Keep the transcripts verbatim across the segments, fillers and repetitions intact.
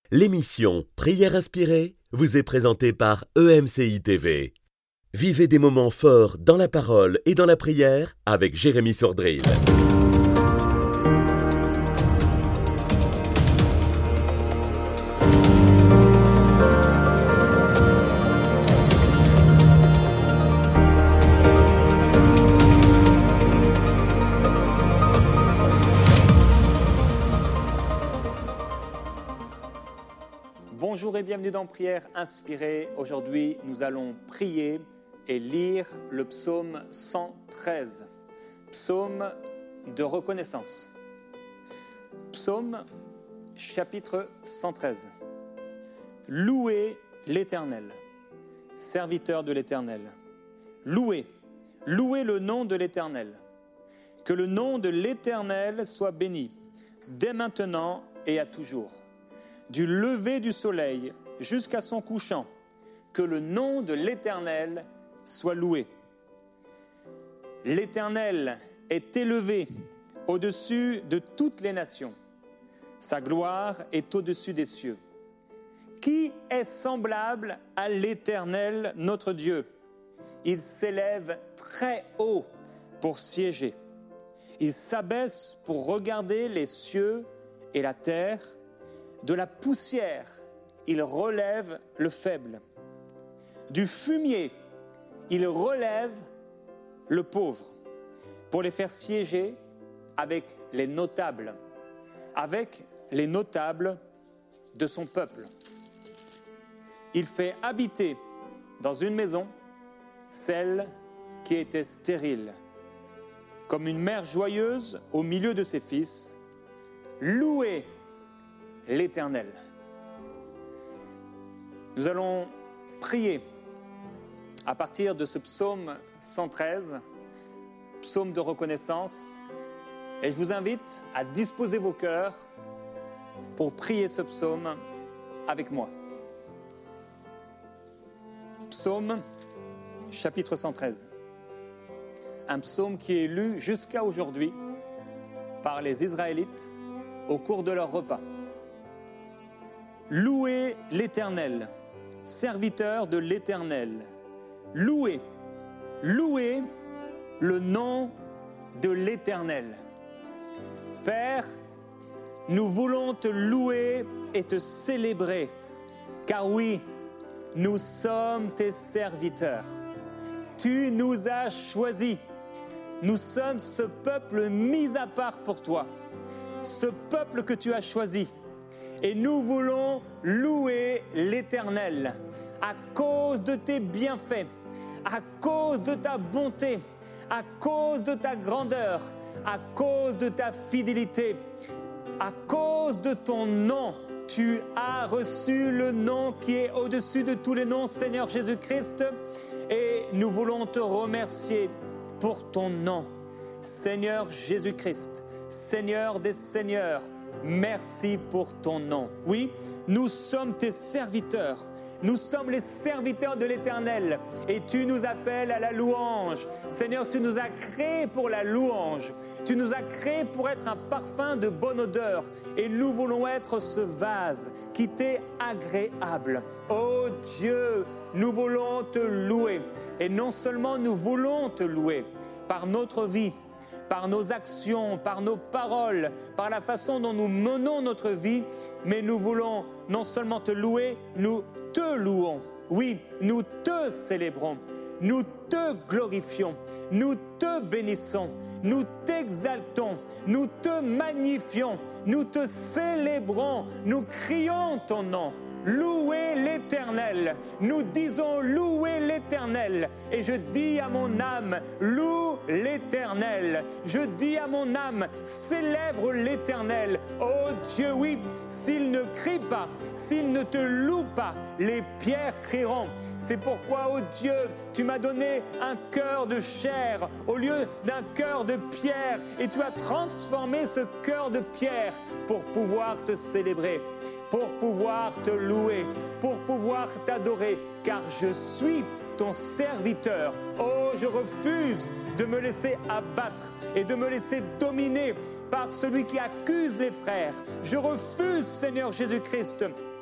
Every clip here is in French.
L'émission Prière inspirée vous est présentée par E M C I T V. Vivez des moments forts dans la parole et dans la prière avec Jérémy Sordrill. Bonjour et bienvenue dans Prière inspirée. Aujourd'hui, nous allons prier et lire le psaume cent treize, psaume de reconnaissance. Psaume chapitre cent treize. Louez l'Éternel, serviteur de l'Éternel. Louez, louez le nom de l'Éternel. Que le nom de l'Éternel soit béni, dès maintenant et à toujours. Du lever du soleil jusqu'à son couchant, que le nom de l'Éternel soit loué. L'Éternel est élevé au-dessus de toutes les nations. Sa gloire est au-dessus des cieux. Qui est semblable à l'Éternel, notre Dieu? Il s'élève très haut pour siéger. Il s'abaisse pour regarder les cieux et la terre. De la poussière, il relève le faible. Du fumier, il relève le pauvre pour les faire siéger avec les notables, avec les notables de son peuple. Il fait habiter dans une maison celle qui était stérile. Comme une mère joyeuse au milieu de ses fils, louez l'Éternel. Nous allons prier à partir de ce psaume cent treize, psaume de reconnaissance, et je vous invite à disposer vos cœurs pour prier ce psaume avec moi. Psaume chapitre cent treize. Un psaume qui est lu jusqu'à aujourd'hui par les Israélites au cours de leur repas. Louez l'Éternel, serviteur de l'Éternel. Louez, louez le nom de l'Éternel. Père, nous voulons te louer et te célébrer, car oui, nous sommes tes serviteurs. Tu nous as choisis. Nous sommes ce peuple mis à part pour toi, ce peuple que tu as choisi. Et nous voulons louer l'Éternel à cause de tes bienfaits, à cause de ta bonté, à cause de ta grandeur, à cause de ta fidélité, à cause de ton nom. Tu as reçu le nom qui est au-dessus de tous les noms, Seigneur Jésus-Christ, et nous voulons te remercier pour ton nom, Seigneur Jésus-Christ, Seigneur des Seigneurs. Merci pour ton nom. Oui, nous sommes tes serviteurs. Nous sommes les serviteurs de l'Éternel et tu nous appelles à la louange. Seigneur, tu nous as créés pour la louange. Tu nous as créés pour être un parfum de bonne odeur et nous voulons être ce vase qui t'est agréable. Oh Dieu, nous voulons te louer et non seulement nous voulons te louer par notre vie, par nos actions, par nos paroles, par la façon dont nous menons notre vie, mais nous voulons non seulement te louer, nous te louons. Oui, nous te célébrons, nous te glorifions, nous te bénissons, nous t'exaltons, nous te magnifions, nous te célébrons, nous crions ton nom. Louez l'Éternel. Nous disons louez l'Éternel. Et je dis à mon âme, loue l'Éternel. Je dis à mon âme, célèbre l'Éternel. Oh Dieu, oui, s'il ne crie pas, s'il ne te loue pas, les pierres crieront. C'est pourquoi, oh Dieu, tu m'as donné un cœur de chair au lieu d'un cœur de pierre. Et tu as transformé ce cœur de pierre pour pouvoir te célébrer, pour pouvoir te louer, pour pouvoir t'adorer, car je suis ton serviteur. Oh, je refuse de me laisser abattre et de me laisser dominer par celui qui accuse les frères. Je refuse, Seigneur Jésus-Christ,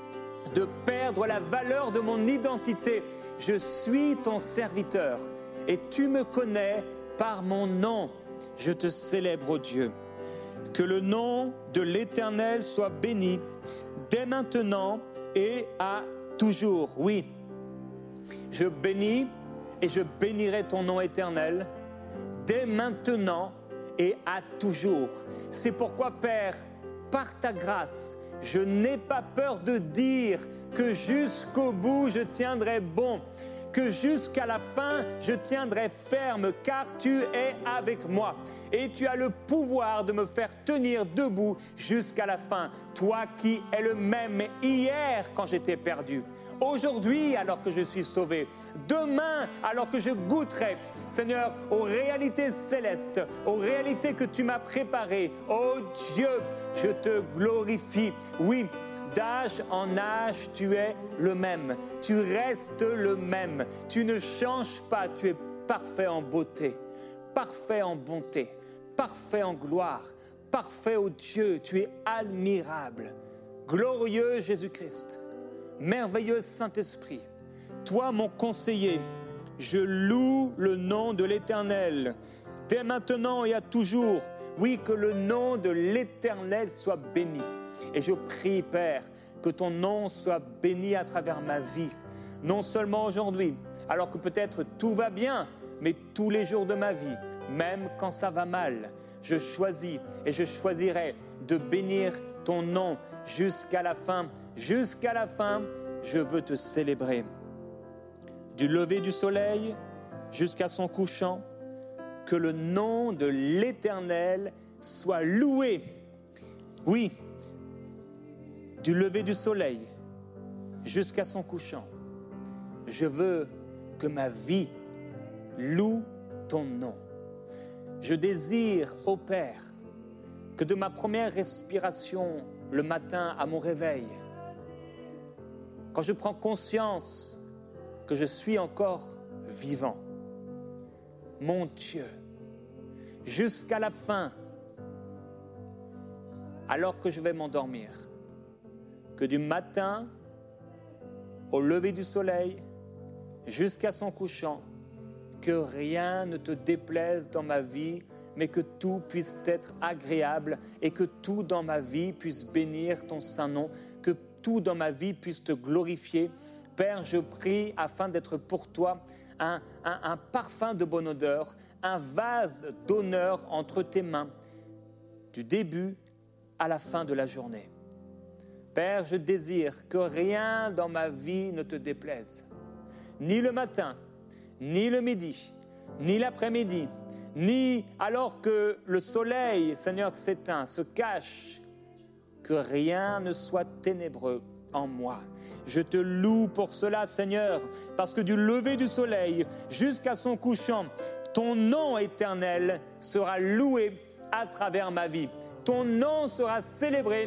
de perdre la valeur de mon identité. Je suis ton serviteur et tu me connais par mon nom. Je te célèbre, ô Dieu. Que le nom de l'Éternel soit béni dès maintenant et à toujours. Oui, je bénis et je bénirai ton nom éternel dès maintenant et à toujours. C'est pourquoi, Père, par ta grâce, je n'ai pas peur de dire que jusqu'au bout je tiendrai bon, que jusqu'à la fin je tiendrai ferme, car tu es avec moi. Et tu as le pouvoir de me faire tenir debout jusqu'à la fin. Toi qui es le même hier quand j'étais perdu, aujourd'hui alors que je suis sauvé, demain alors que je goûterai, Seigneur, aux réalités célestes, aux réalités que tu m'as préparées. Oh Dieu, je te glorifie. Oui, d'âge en âge, tu es le même. Tu restes le même. Tu ne changes pas. Tu es parfait en beauté, parfait en bonté, parfait en gloire, parfait, ô Dieu. Tu es admirable, glorieux Jésus-Christ, merveilleux Saint-Esprit. Toi, mon conseiller, je loue le nom de l'Éternel, dès maintenant et à toujours. Oui, que le nom de l'Éternel soit béni. Et je prie, Père, que ton nom soit béni à travers ma vie. Non seulement aujourd'hui, alors que peut-être tout va bien, mais tous les jours de ma vie, même quand ça va mal, je choisis et je choisirai de bénir ton nom jusqu'à la fin. Jusqu'à la fin, je veux te célébrer. Du lever du soleil jusqu'à son couchant, que le nom de l'Éternel soit loué. Oui, du lever du soleil jusqu'à son couchant, je veux que ma vie loue ton nom. Je désire, ô Père, que de ma première respiration le matin à mon réveil, quand je prends conscience que je suis encore vivant, mon Dieu, jusqu'à la fin, alors que je vais m'endormir, que du matin au lever du soleil jusqu'à son couchant, que rien ne te déplaise dans ma vie, mais que tout puisse être agréable et que tout dans ma vie puisse bénir ton saint nom, que tout dans ma vie puisse te glorifier. Père, je prie afin d'être pour toi un, un, un parfum de bonne odeur, un vase d'honneur entre tes mains, du début à la fin de la journée. Père, je désire que rien dans ma vie ne te déplaise, ni le matin, ni le midi, ni l'après-midi, ni alors que le soleil, Seigneur, s'éteint, se cache, que rien ne soit ténébreux en moi. Je te loue pour cela, Seigneur, parce que du lever du soleil jusqu'à son couchant, ton nom éternel sera loué à travers ma vie. Ton nom sera célébré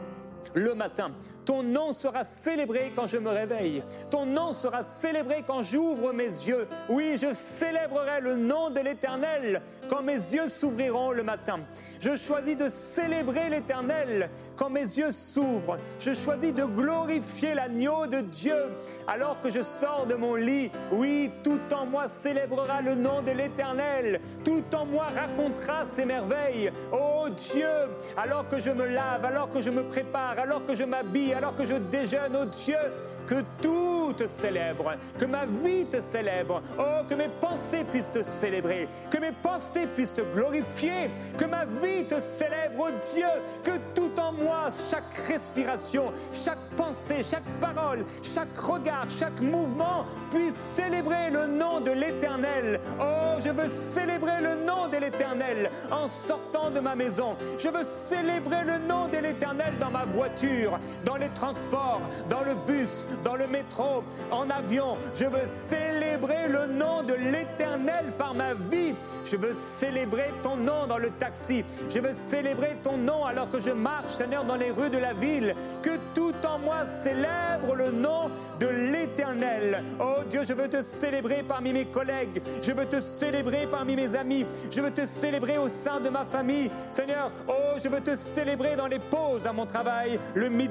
le matin. Ton nom sera célébré quand je me réveille. Ton nom sera célébré quand j'ouvre mes yeux. Oui, je célébrerai le nom de l'Éternel quand mes yeux s'ouvriront le matin. Je choisis de célébrer l'Éternel quand mes yeux s'ouvrent. Je choisis de glorifier l'agneau de Dieu alors que je sors de mon lit. Oui, tout en moi célébrera le nom de l'Éternel. Tout en moi racontera ses merveilles. Oh Dieu, alors que je me lave, alors que je me prépare, alors que je m'habille, alors que je déjeune, oh Dieu, que tout te célèbre, que ma vie te célèbre, oh, que mes pensées puissent te célébrer, que mes pensées puissent te glorifier, que ma vie te célèbre, oh Dieu, que tout en moi, chaque respiration, chaque pensée, chaque parole, chaque regard, chaque mouvement puisse célébrer le nom de l'Éternel. Oh, je veux célébrer le nom de l'Éternel en sortant de ma maison. Je veux célébrer le nom de l'Éternel dans ma voiture, dans les transports, dans le bus, dans le métro, en avion. Je veux célébrer le nom de l'Éternel par ma vie. Je veux célébrer ton nom dans le taxi. Je veux célébrer ton nom alors que je marche, Seigneur, dans les rues de la ville. Que tout en moi célèbre le nom de l'Éternel. Oh Dieu, je veux te célébrer parmi mes collègues. Je veux te célébrer parmi mes amis. Je veux te célébrer au sein de ma famille. Seigneur, oh, je veux te célébrer dans les pauses à mon travail, le midi,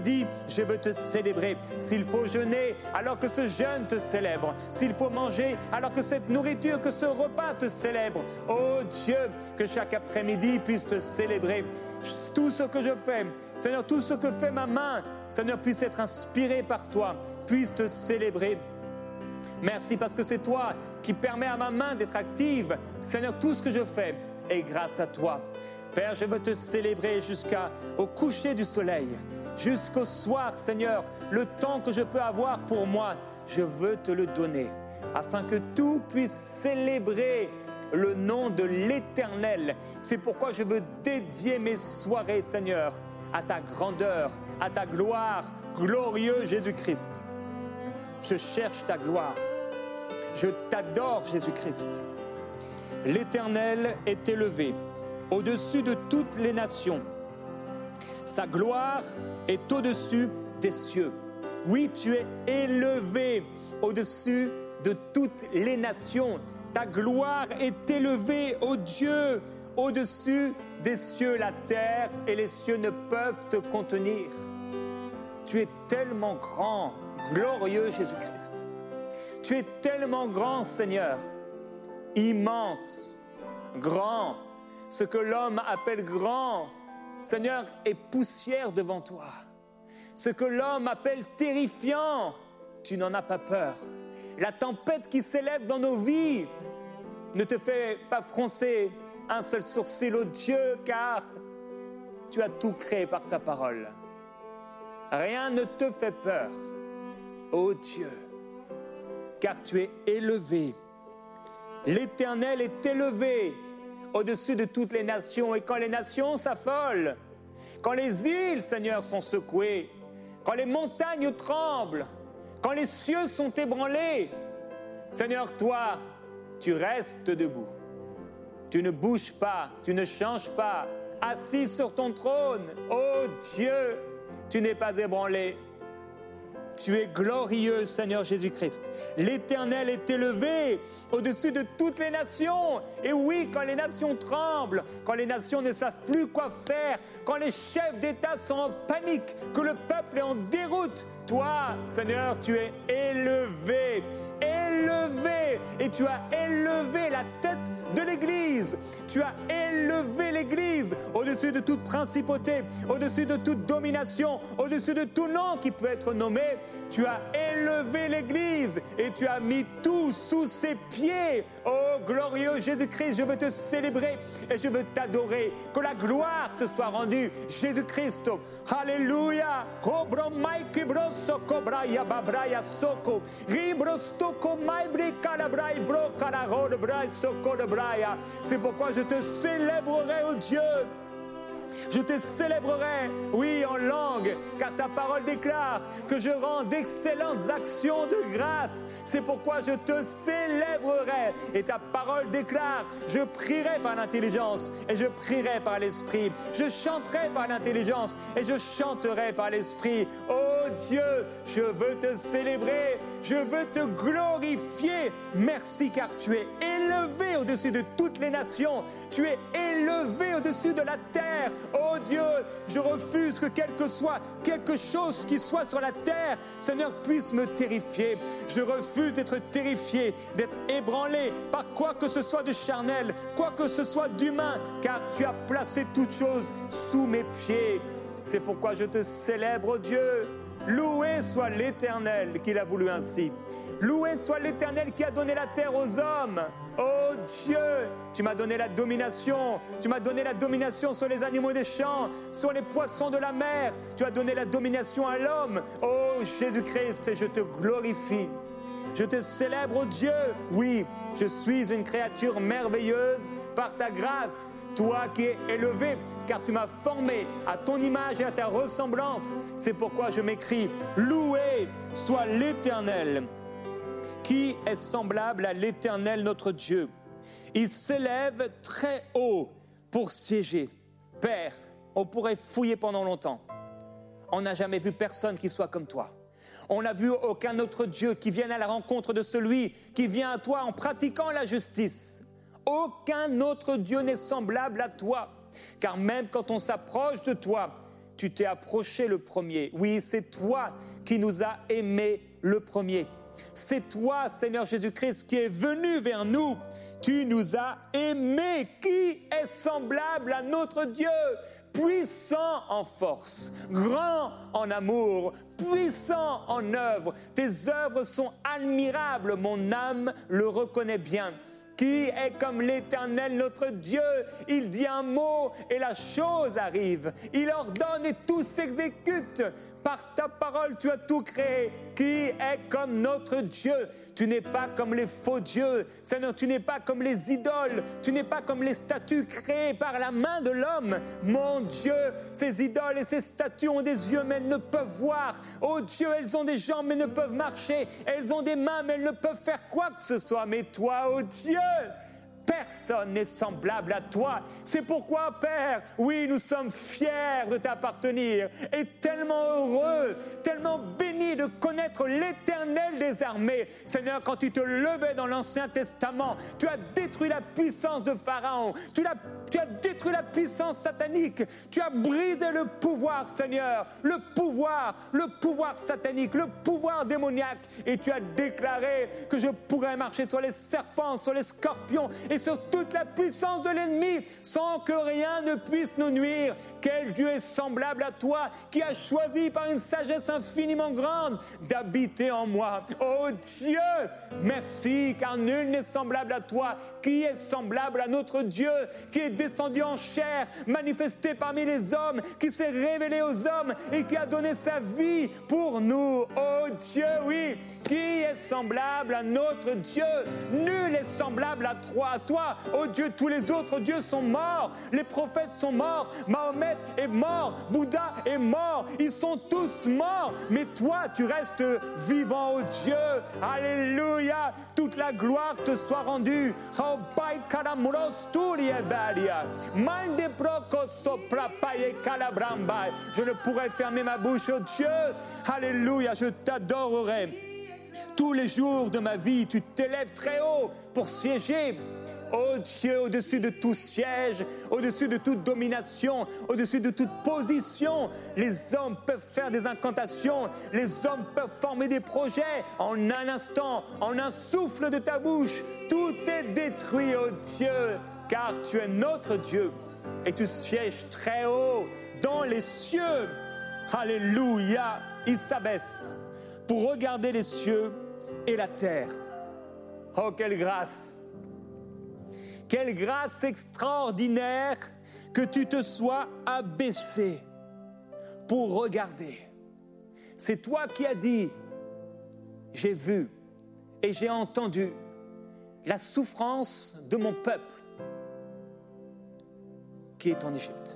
je veux te célébrer. S'il faut jeûner, alors que ce jeûne te célèbre. S'il faut manger, alors que cette nourriture, que ce repas te célèbre. Oh Dieu, que chaque après-midi puisse te célébrer. Tout ce que je fais, Seigneur, tout ce que fait ma main, Seigneur, puisse être inspiré par toi, puisse te célébrer. Merci parce que c'est toi qui permets à ma main d'être active. Seigneur, tout ce que je fais est grâce à toi. Père, je veux te célébrer jusqu'au coucher du soleil, jusqu'au soir, Seigneur. Le temps que je peux avoir pour moi, je veux te le donner, afin que tout puisse célébrer le nom de l'Éternel. C'est pourquoi je veux dédier mes soirées, Seigneur, à ta grandeur, à ta gloire, glorieux Jésus-Christ. Je cherche ta gloire. Je t'adore, Jésus-Christ. L'Éternel est élevé au-dessus de toutes les nations. Sa gloire est au-dessus des cieux. Oui, tu es élevé au-dessus de toutes les nations. Ta gloire est élevée, ô Dieu, au-dessus des cieux. La terre et les cieux ne peuvent te contenir. Tu es tellement grand, glorieux Jésus-Christ. Tu es tellement grand, Seigneur, immense, grand. Ce que l'homme appelle grand, Seigneur, est poussière devant toi. Ce que l'homme appelle terrifiant, tu n'en as pas peur. La tempête qui s'élève dans nos vies ne te fait pas froncer un seul sourcil, ô Dieu, car tu as tout créé par ta parole. Rien ne te fait peur, ô Dieu, car tu es élevé. L'Éternel est élevé au-dessus de toutes les nations. Et quand les nations s'affolent, quand les îles, Seigneur, sont secouées, quand les montagnes tremblent, quand les cieux sont ébranlés, Seigneur, toi, tu restes debout. Tu ne bouges pas, tu ne changes pas. Assis sur ton trône, ô Dieu, tu n'es pas ébranlé. Tu es glorieux, Seigneur Jésus-Christ. L'Éternel est élevé au-dessus de toutes les nations. Et oui, quand les nations tremblent, quand les nations ne savent plus quoi faire, quand les chefs d'État sont en panique, que le peuple est en déroute, toi, Seigneur, tu es élevé, élevé. Et tu as élevé la tête de l'Église. Tu as élevé l'Église au-dessus de toute principauté, au-dessus de toute domination, au-dessus de tout nom qui peut être nommé. Tu as élevé l'Église et tu as mis tout sous ses pieds. Oh glorieux Jésus-Christ, je veux te célébrer et je veux t'adorer. Que la gloire te soit rendue, Jésus-Christ. Alléluia. C'est pourquoi je te célébrerai, oh Dieu. Je te célébrerai, oui, en langue, car ta parole déclare que je rends d'excellentes actions de grâce. C'est pourquoi je te célébrerai. Et ta parole déclare, je prierai par l'intelligence et je prierai par l'esprit. Je chanterai par l'intelligence et je chanterai par l'esprit. Oh Dieu, je veux te célébrer, je veux te glorifier. Merci car tu es élevé au-dessus de toutes les nations. Tu es élevé au-dessus de la terre. Oh Dieu, je refuse que quelque soit quelque chose qui soit sur la terre, Seigneur, puisse me terrifier. Je refuse d'être terrifié, d'être ébranlé par quoi que ce soit de charnel, quoi que ce soit d'humain, car tu as placé toutes choses sous mes pieds. C'est pourquoi je te célèbre, oh Dieu. Loué soit l'Éternel qui l'a voulu ainsi. Loué soit l'Éternel qui a donné la terre aux hommes. Oh Dieu, tu m'as donné la domination. Tu m'as donné la domination sur les animaux des champs, sur les poissons de la mer. Tu as donné la domination à l'homme. Oh Jésus-Christ, et je te glorifie. Je te célèbre, oh Dieu. Oui, je suis une créature merveilleuse par ta grâce. Toi qui es élevé, car tu m'as formé à ton image et à ta ressemblance. C'est pourquoi je m'écris, loué soit l'Éternel, qui est semblable à l'Éternel notre Dieu. Il s'élève très haut pour siéger. Père, on pourrait fouiller pendant longtemps. On n'a jamais vu personne qui soit comme toi. On n'a vu aucun autre Dieu qui vienne à la rencontre de celui qui vient à toi en pratiquant la justice. Aucun autre Dieu n'est semblable à toi, car même quand on s'approche de toi, tu t'es approché le premier. Oui, c'est toi qui nous as aimés le premier. C'est toi, Seigneur Jésus-Christ, qui est venu vers nous. Tu nous as aimés. Qui est semblable à notre Dieu? Puissant en force, grand en amour, puissant en œuvre. Tes œuvres sont admirables, mon âme le reconnaît bien. Qui est comme l'Éternel notre Dieu? Il dit un mot et la chose arrive. Il ordonne et tout s'exécute. Par ta parole, tu as tout créé. Qui est comme notre Dieu? Tu n'es pas comme les faux dieux. Seigneur, tu n'es pas comme les idoles. Tu n'es pas comme les statues créées par la main de l'homme. Mon Dieu, ces idoles et ces statues ont des yeux mais elles ne peuvent voir. Oh Dieu, elles ont des jambes mais ne peuvent marcher. Elles ont des mains mais elles ne peuvent faire quoi que ce soit. Mais toi, oh Dieu, personne n'est semblable à toi. C'est pourquoi, Père, oui, nous sommes fiers de t'appartenir et tellement heureux, tellement bénis de connaître l'Éternel des armées. Seigneur, quand tu te levais dans l'Ancien Testament, tu as détruit la puissance de Pharaon, tu, l'as, tu as détruit la puissance satanique, tu as brisé le pouvoir, Seigneur, le pouvoir, le pouvoir satanique, le pouvoir démoniaque, et tu as déclaré que je pourrais marcher sur les serpents, sur les scorpions et sur toute la puissance de l'ennemi sans que rien ne puisse nous nuire. Quel Dieu est semblable à toi, qui a choisi par une sagesse infiniment grande d'habiter en moi. Oh Dieu, merci, car nul n'est semblable à toi. Qui est semblable à notre Dieu, qui est descendu en chair, manifesté parmi les hommes, qui s'est révélé aux hommes et qui a donné sa vie pour nous. Oh Dieu, oui, qui est semblable à notre Dieu? Nul est semblable à toi. À toi, oh Dieu, tous les autres dieux sont morts. Les prophètes sont morts. Mahomet est mort. Bouddha est mort. Ils sont tous morts. Mais toi, tu restes vivant, oh Dieu. Alléluia. Toute la gloire te soit rendue. Je ne pourrais fermer ma bouche, oh Dieu. Alléluia. Je t'adorerai. Tous les jours de ma vie, tu t'élèves très haut pour siéger. Oh Dieu, au-dessus de tout siège, au-dessus de toute domination, au-dessus de toute position. Les hommes peuvent faire des incantations, les hommes peuvent former des projets. En un instant, en un souffle de ta bouche, tout est détruit, oh Dieu, car tu es notre Dieu et tu sièges très haut dans les cieux. Alléluia, il s'abaisse pour regarder les cieux et la terre. Oh, quelle grâce! Quelle grâce extraordinaire que tu te sois abaissé pour regarder. C'est toi qui as dit, j'ai vu et j'ai entendu la souffrance de mon peuple qui est en Égypte.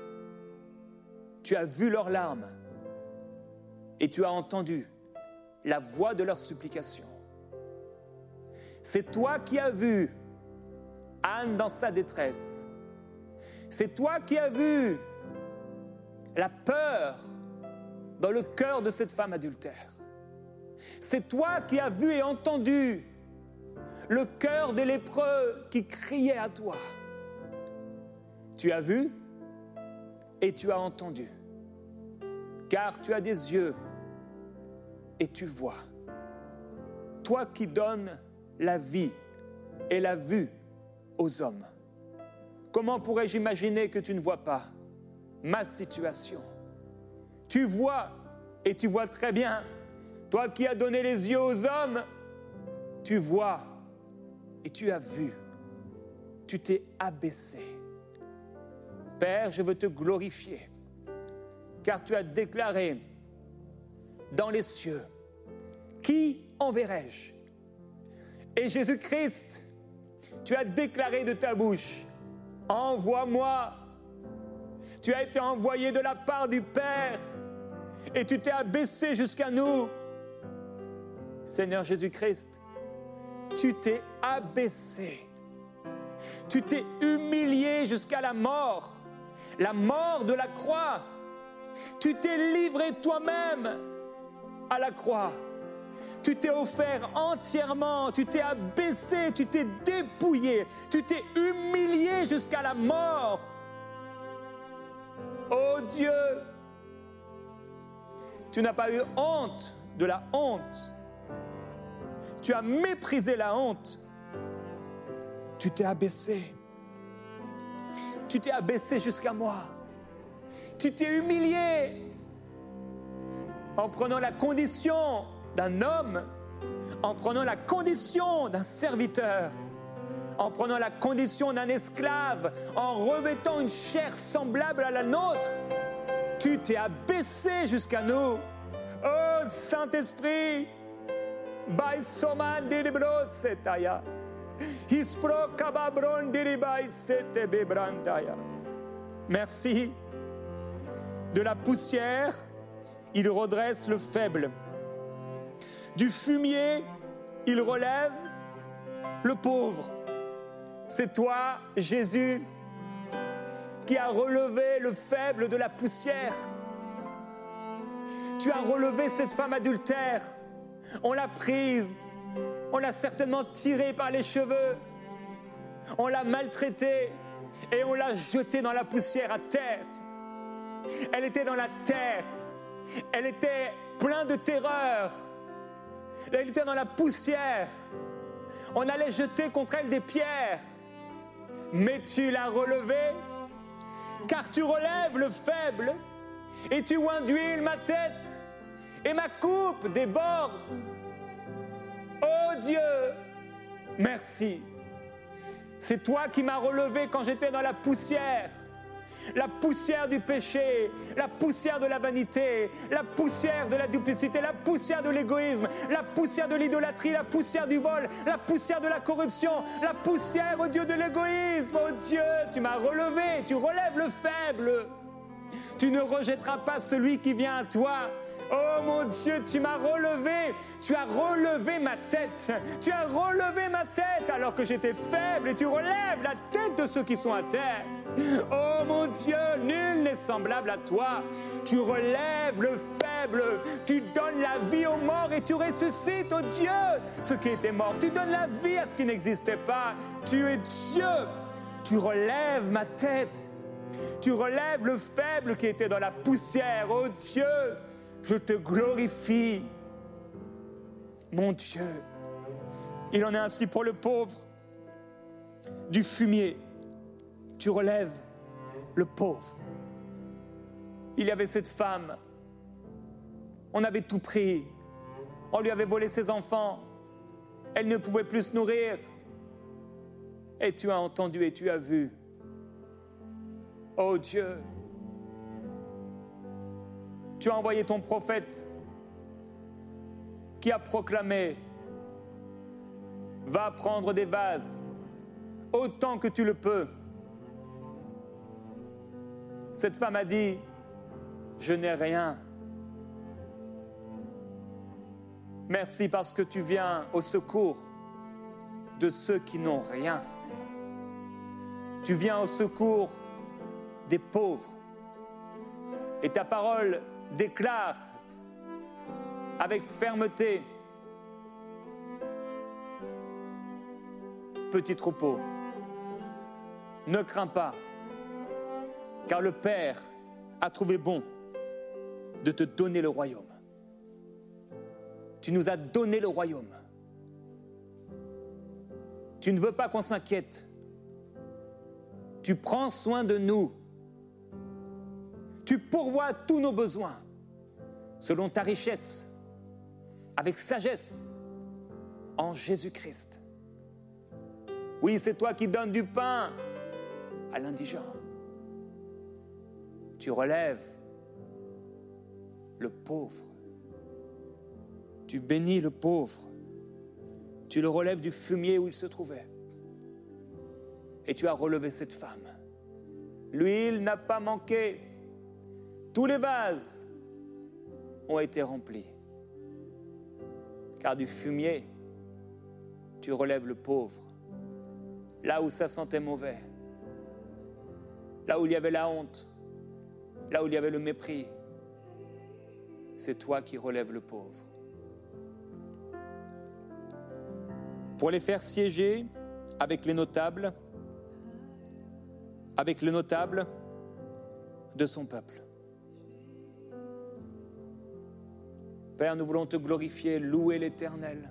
Tu as vu leurs larmes et tu as entendu la voix de leurs supplications. C'est toi qui as vu Anne dans sa détresse. C'est toi qui as vu la peur dans le cœur de cette femme adultère. C'est toi qui as vu et entendu le cœur des lépreux qui criait à toi. Tu as vu et tu as entendu, car tu as des yeux et tu vois. Toi qui donnes la vie et la vue aux hommes. Comment pourrais-je imaginer que tu ne vois pas ma situation? Tu vois, et tu vois très bien. Toi qui as donné les yeux aux hommes, tu vois et tu as vu. Tu t'es abaissé. Père, je veux te glorifier, car tu as déclaré dans les cieux, qui enverrai-je? Et Jésus-Christ, tu as déclaré de ta bouche, envoie-moi. Tu as été envoyé de la part du Père et tu t'es abaissé jusqu'à nous. Seigneur Jésus-Christ, tu t'es abaissé. Tu t'es humilié jusqu'à la mort, la mort de la croix. Tu t'es livré toi-même à la croix. Tu t'es offert entièrement, tu t'es abaissé, tu t'es dépouillé, tu t'es humilié jusqu'à la mort. Oh Dieu, Tu n'as pas eu honte de la honte. Tu as méprisé la honte. Tu t'es abaissé. Tu t'es abaissé jusqu'à moi. Tu t'es humilié en prenant la condition d'un homme, en prenant la condition d'un serviteur, en prenant la condition d'un esclave, en revêtant une chair semblable à la nôtre. Tu t'es abaissé jusqu'à nous. Oh Saint-Esprit, merci. De la poussière, il redresse le faible. Du fumier, il relève le pauvre. C'est toi, Jésus, qui as relevé le faible de la poussière. Tu as relevé cette femme adultère. On l'a prise. On l'a certainement tirée par les cheveux. On l'a maltraitée et on l'a jetée dans la poussière à terre. Elle était dans la terre. Elle était pleine de terreur. Elle était dans la poussière. On allait jeter contre elle des pierres. Mais tu l'as relevée, car tu relèves le faible, et tu oins d'huile ma tête, et ma coupe déborde. Oh Dieu, merci. C'est toi qui m'as relevé quand j'étais dans la poussière. La poussière du péché, la poussière de la vanité, la poussière de la duplicité, la poussière de l'égoïsme, la poussière de l'idolâtrie, la poussière du vol, la poussière de la corruption, la poussière, oh Dieu, de l'égoïsme. Oh Dieu, tu m'as relevé, tu relèves le faible. Tu ne rejetteras pas celui qui vient à toi. Oh mon Dieu, tu m'as relevé, tu as relevé ma tête, tu as relevé ma tête alors que j'étais faible et tu relèves la tête de ceux qui sont à terre. Oh mon Dieu, nul n'est semblable à toi. Tu relèves le faible, tu donnes la vie aux morts et tu ressuscites, oh Dieu, ceux qui étaient morts. Tu donnes la vie à ce qui n'existait pas. Tu es Dieu, tu relèves ma tête, tu relèves le faible qui était dans la poussière, oh Dieu. Je te glorifie, mon Dieu. Il en est ainsi pour le pauvre. Du fumier, tu relèves le pauvre. Il y avait cette femme. On avait tout pris. On lui avait volé ses enfants. Elle ne pouvait plus se nourrir. Et tu as entendu et tu as vu. Oh Dieu, tu as envoyé ton prophète qui a proclamé « Va prendre des vases autant que tu le peux ». Cette femme a dit « Je n'ai rien ». Merci parce que tu viens au secours de ceux qui n'ont rien. Tu viens au secours des pauvres. Et ta parole déclare avec fermeté, petit troupeau, ne crains pas, car le Père a trouvé bon de te donner le royaume. Tu nous as donné le royaume. Tu ne veux pas qu'on s'inquiète. Tu prends soin de nous. Tu pourvois tous nos besoins selon ta richesse, avec sagesse, en Jésus-Christ. Oui, c'est toi qui donnes du pain à l'indigent. Tu relèves le pauvre. Tu bénis le pauvre. Tu le relèves du fumier où il se trouvait. Et tu as relevé cette femme. L'huile n'a pas manqué. Tous les vases ont été remplis. Car du fumier, tu relèves le pauvre. Là où ça sentait mauvais. Là où il y avait la honte. Là où il y avait le mépris. C'est toi qui relèves le pauvre. Pour les faire siéger avec les notables, avec les notables de son peuple. Père, nous voulons te glorifier, louer l'Éternel.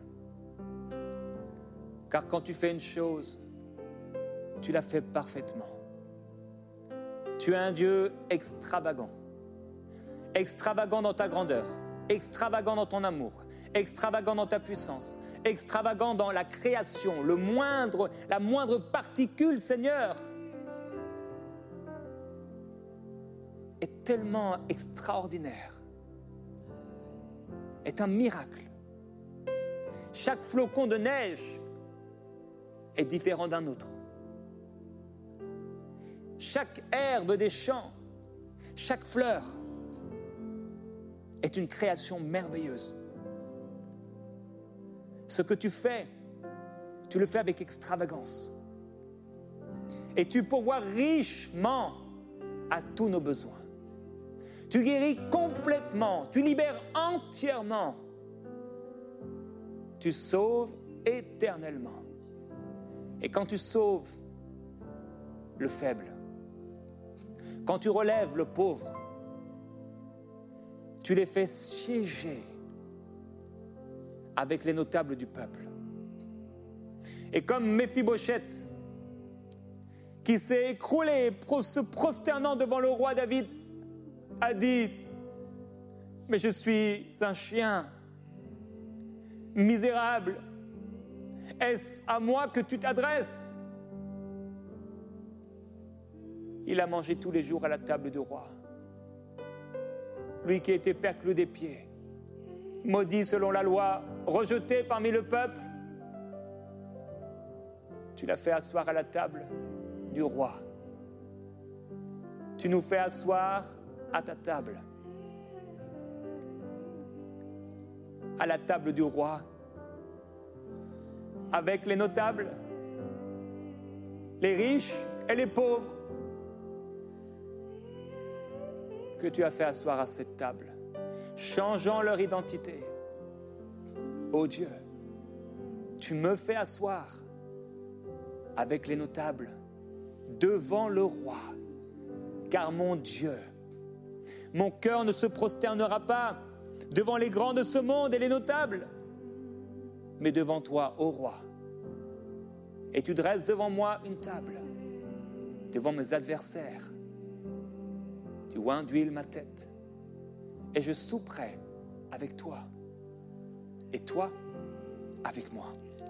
Car quand tu fais une chose, tu la fais parfaitement. Tu es un Dieu extravagant. Extravagant dans ta grandeur, extravagant dans ton amour, extravagant dans ta puissance, extravagant dans la création, le moindre, la moindre particule, Seigneur, est tellement extraordinaire, est un miracle. Chaque flocon de neige est différent d'un autre. Chaque herbe des champs, chaque fleur est une création merveilleuse. Ce que tu fais, tu le fais avec extravagance. Et tu pourvois richement à tous nos besoins. Tu guéris complètement, tu libères entièrement. Tu sauves éternellement. Et quand tu sauves le faible, quand tu relèves le pauvre, tu les fais siéger avec les notables du peuple. Et comme Méphibosheth, qui s'est écroulé, se prosternant devant le roi David, a dit « Mais je suis un chien, misérable, est-ce à moi que tu t'adresses ?» Il a mangé tous les jours à la table du roi. Lui qui était perclus des pieds, maudit selon la loi, rejeté parmi le peuple, tu l'as fait asseoir à la table du roi. Tu nous fais asseoir à ta table, à la table du roi, avec les notables, les riches et les pauvres, que tu as fait asseoir à cette table, changeant leur identité. Ô Dieu, tu me fais asseoir avec les notables devant le roi, car mon Dieu, mon cœur ne se prosternera pas devant les grands de ce monde et les notables, mais devant toi, ô roi. Et tu dresses devant moi une table, devant mes adversaires. Tu oins d'huile ma tête, et je souperai avec toi, et toi avec moi.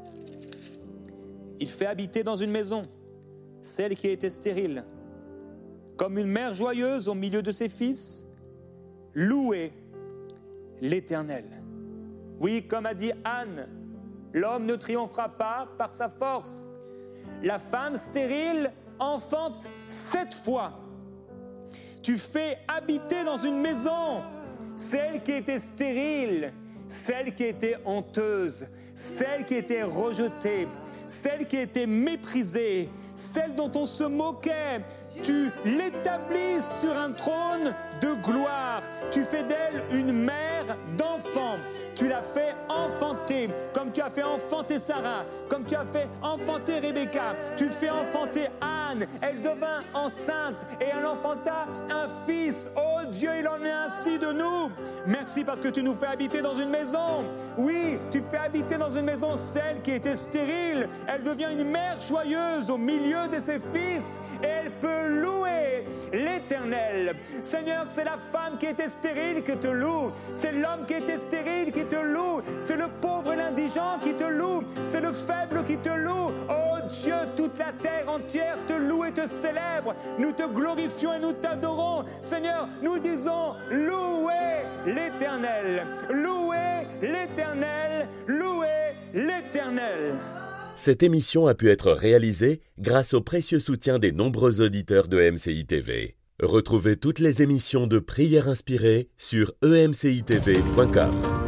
Il fait habiter dans une maison celle qui était stérile, comme une mère joyeuse au milieu de ses fils. Louez l'Éternel. Oui, comme a dit Anne, l'homme ne triomphera pas par sa force. La femme stérile enfante sept fois. Tu fais habiter dans une maison celle qui était stérile, celle qui était honteuse, celle qui était rejetée, celle qui était méprisée, celle dont on se moquait. Tu l'établis sur un trône de gloire. Tu fais d'elle une mère d'enfant. Tu l'as fait enfanter, comme tu as fait enfanter Sarah, comme tu as fait enfanter Rebecca. Tu fais enfanter Anne. Elle devint enceinte et elle enfanta un fils. Oh Dieu, il en est ainsi de nous. Merci parce que tu nous fais habiter dans une maison. Oui, tu fais habiter dans une maison celle qui était stérile. Elle devient une mère joyeuse au milieu de ses fils et elle peut louer l'Éternel. Seigneur, c'est la femme qui était stérile qui te loue. C'est l'homme qui était stérile qui te loue. C'est le pauvre et l'indigent qui te loue. C'est le faible qui te loue. Oh Dieu, toute la terre entière te loue et te célèbre. Nous te glorifions et nous t'adorons. Seigneur, nous disons louez l'Éternel. Louez l'Éternel. Louez l'Éternel. Cette émission a pu être réalisée grâce au précieux soutien des nombreux auditeurs de M C I T V. Retrouvez toutes les émissions de Prières inspirées sur e m c i t v point com.